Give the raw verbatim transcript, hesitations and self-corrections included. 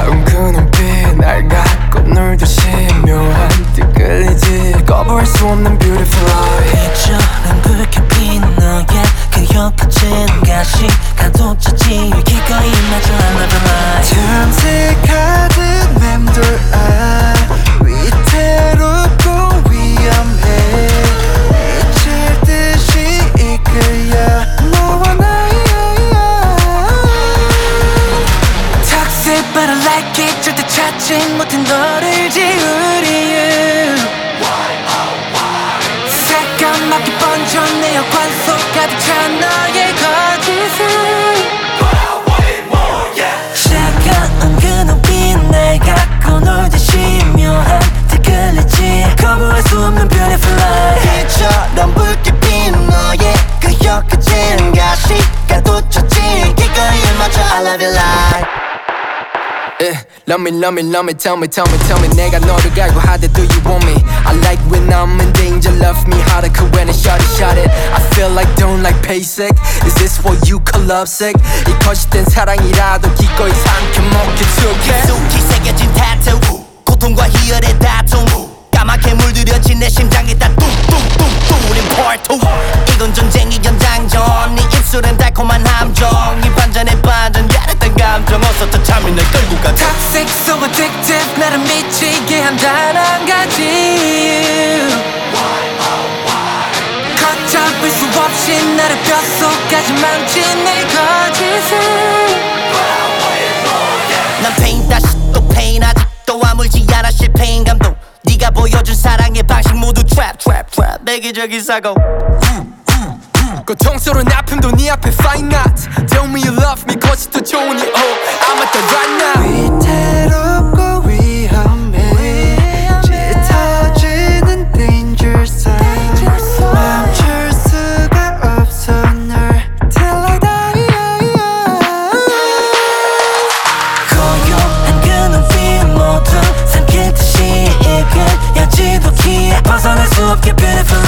차가운 그 눈빛 날 갖고 놀듯이 묘한 듯 끌리지 거부할 수 없는 beautiful eye 빛처럼 붉게 피는 너의 그 혀끝은 가시가도차지 기꺼이 맞아 another life 탐색하듯 맴돌아 위태롭고 위험해 미칠 듯이 이끌려 너와 나의 Toxic but I like it 절대 찾지 못한 너를 지우리 you 새까맣게 번져 내 혈관 속 가득 찬 너의 거짓은 차가운 그 눈빛 날 갖고 놀듯이 묘한 듯 끌리지 거부할 수 없는 beautiful life 빛처럼 붉게 핀 너의 그 혀끝은 가시가도차지 기꺼이 맞춰 I love you like Yeah, love me, love me, love me, tell me, tell me, tell me 내가 너를 갈고 하대 do you want me I like when I'm in danger, love me harder 그 when I shot it, shot it I feel like don't like basic Is this what you call lovesick 이 거짓된 사랑이라도 기꺼이 삼켜먹게 툭해 깊숙이 새겨진 타투 고통과 희열의 다툼 까맣게 물들여진 내 심장에 다 뚱뚱뚱 뚫린 포르투 이건 전쟁이 연장전 네 입술엔 달콤한 함정 이 반전에 반전 야릇한 감정 어서 더 참이 날 끌고 가 Toxic so addictive 나를 미치게 한 단 한 가지 걷잡을 수 없이 나를 뼛속까지 망친 내 거짓은 난 페인 다시 또 페인 아직도 아물지 않아 실패인 감동 네가 보여준 사랑의 방식 모두 트랩 트랩 트랩 내기적인 사고 고통스러운 아픔도 네 앞에 fine not Tell me you love me 거짓도 좋으니 oh I'm at the right now 위태롭고 위험해 짙어지는 danger zone 멈출 수가 없어 널 till I die 고요한 그 눈빛 모두 삼킬 듯이 이끌려지도 기에 벗어날 수 없게 beautiful